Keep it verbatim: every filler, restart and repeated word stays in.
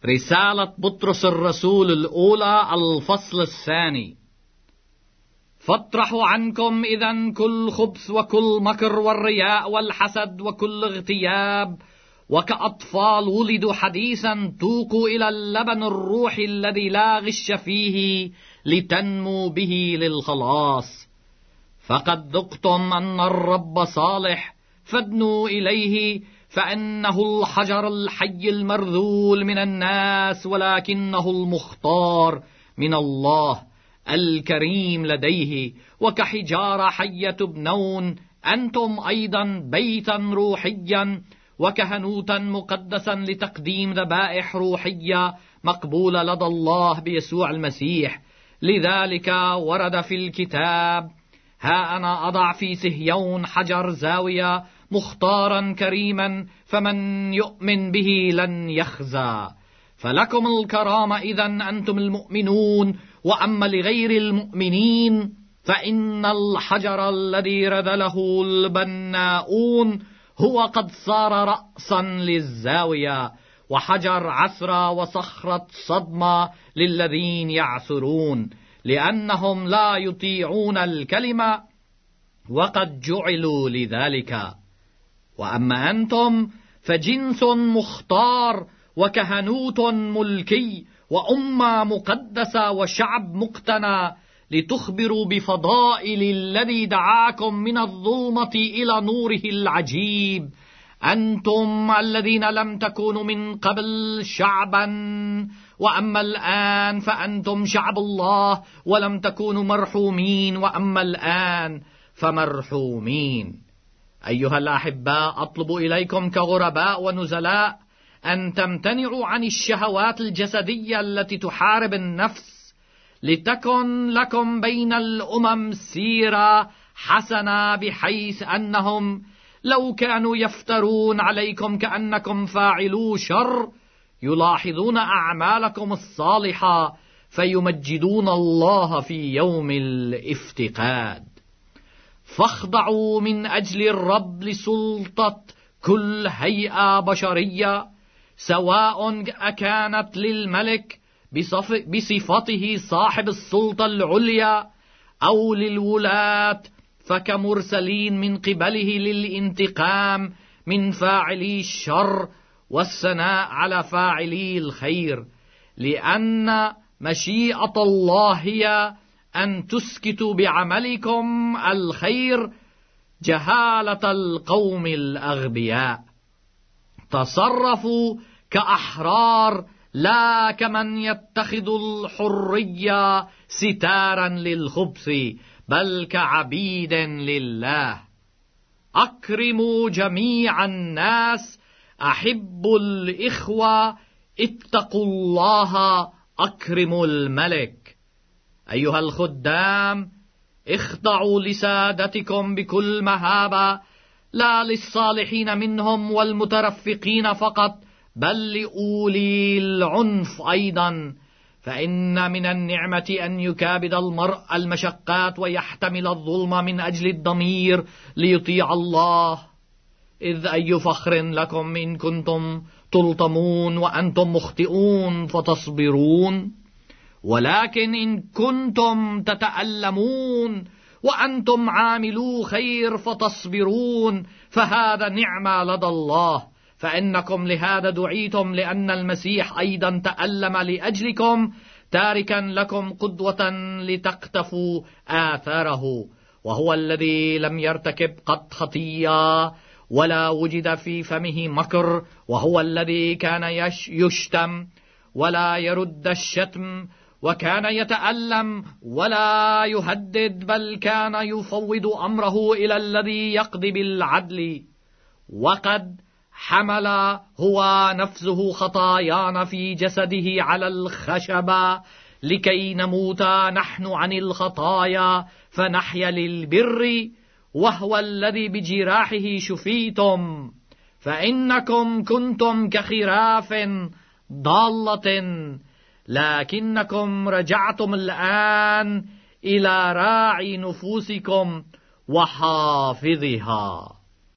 رسالة بطرس الرسول الأولى الفصل الثاني. فاطرحوا عنكم إذن كل خبث وكل مكر والرياء والحسد وكل اغتياب، وكأطفال ولدوا حديثا توقوا إلى اللبن الروحي الذي لا غش فيه لتنمو به للخلاص. فقد ذقتم أن الرب صالح، فادنوا إليه، فإنه الحجر الحي المرذول من الناس، ولكنه المختار من الله الكريم لديه. وكحجارة حية تبنون أنتم أيضا بيتا روحيا وكهنوتا مقدسا لتقديم ذبائح روحية مقبولة لدى الله بيسوع المسيح. لذلك ورد في الكتاب: ها أنا أضع في صهيون حجر زاوية مختارا كريما، فمن يؤمن به لن يخزى. فلكم الكرامة إذن أنتم المؤمنون، وأما لغير المؤمنين فإن الحجر الذي رذله البناؤون هو قد صار رأسا للزاوية، وحجر عثرة وصخرة صدمة للذين يعثرون، لأنهم لا يطيعون الكلمة وقد جعلوا لذلك. وأما أنتم فجنس مختار وكهنوت ملكي وأمة مقدسة وشعب مقتنى، لتخبروا بفضائل الذي دعاكم من الظلمة إلى نوره العجيب. أنتم الذين لم تكونوا من قبل شعبا، وأما الآن فأنتم شعب الله، ولم تكونوا مرحومين، وأما الآن فمرحومين. أيها الأحباء، أطلب إليكم كغرباء ونزلاء أن تمتنعوا عن الشهوات الجسدية التي تحارب النفس، لتكن لكم بين الأمم سيرة حسنة، بحيث أنهم لو كانوا يفترون عليكم كأنكم فاعلو شر، يلاحظون أعمالكم الصالحة فيمجدون الله في يوم الافتقاد. فاخضعوا من أجل الرب لسلطة كل هيئة بشرية، سواء أكانت للملك بصفته صاحب السلطة العليا أو للولاة، فكمرسلين من قبله للانتقام من فاعلي الشر والثناء على فاعلي الخير، لأن مشيئة الله هي أن تسكتوا بعملكم الخير جهالة القوم الأغبياء. تصرفوا كأحرار، لا كمن يتخذ الحرية ستارا للخبث، بل كعبيد لله. أكرموا جميع الناس، أحبوا الإخوة، اتقوا الله، أكرموا الملك. أيها الخدام، اخضعوا لسادتكم بكل مهابة، لا للصالحين منهم والمترفقين فقط، بل لأولي العنف أيضا. فإن من النعمة أن يكابد المرء المشقات ويحتمل الظلم من أجل الضمير ليطيع الله. إذ أي فخر لكم إن كنتم تلطمون وأنتم مخطئون فتصبرون، ولكن إن كنتم تتألمون وأنتم عاملو خير فتصبرون، فهذا نعمة لدى الله. فإنكم لهذا دعيتم، لأن المسيح أيضا تألم لأجلكم، تاركا لكم قدوة لتقتفوا آثاره. وهو الذي لم يرتكب قط خطية، ولا وجد في فمه مكر، وهو الذي كان يشتم ولا يرد الشتم، وكان يتألم ولا يهدد، بل كان يفوض أمره إلى الذي يقضي بالعدل. وقد حمل هو نفسه خطايانا في جسده على الخشبة، لكي نموت نحن عن الخطايا فنحيا للبر، وهو الذي بجراحه شفيتم. فإنكم كنتم كخراف ضالة، لكنكم رجعتم الآن إلى راعي نفوسكم وحافظها.